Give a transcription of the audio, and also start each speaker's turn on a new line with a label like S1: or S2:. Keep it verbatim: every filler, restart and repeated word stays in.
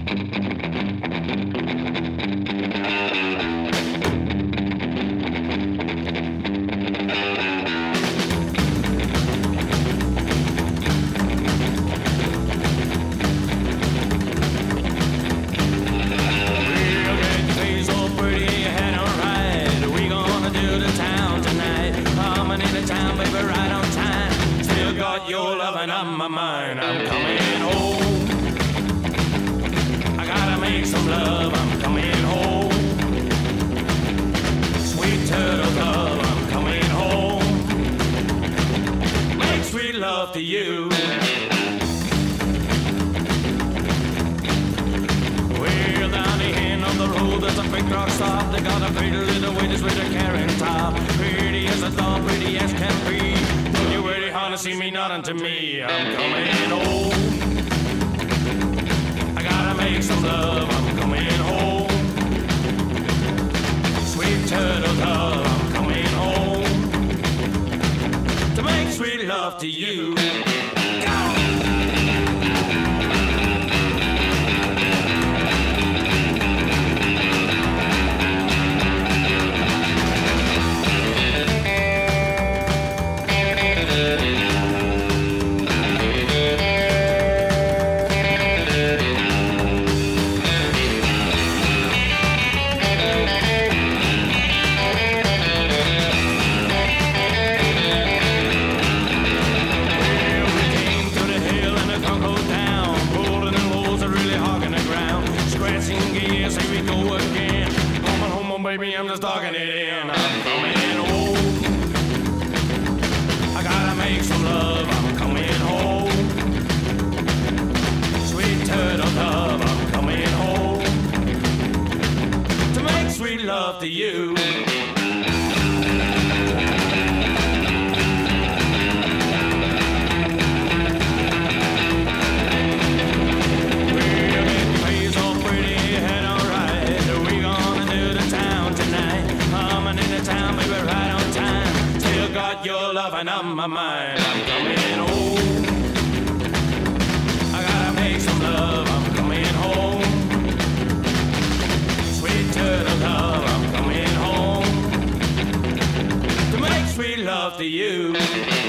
S1: Your loving on my mind. I'm coming home. I gotta make some love. I'm coming home. Sweet turtle dove, I'm coming home. Make sweet love to you. Well, down the end of the road, there's a big rock stop. They got a pretty little waitress with a carrying top. Pretty as a doll, pretty as can be. To see me nothing to me. I'm coming home. I gotta make some love. I'm coming home. Sweet turtle dove, I'm coming home to make sweet love to you. Baby, I'm just talking it in. I'm coming home. I gotta make some love. I'm coming home. Sweet turtle dove, I'm coming home to make sweet love to you. Your loving on my mind. I'm coming home. I gotta make some love. I'm coming home. Sweet turtle dove, I'm coming home to make sweet love to you.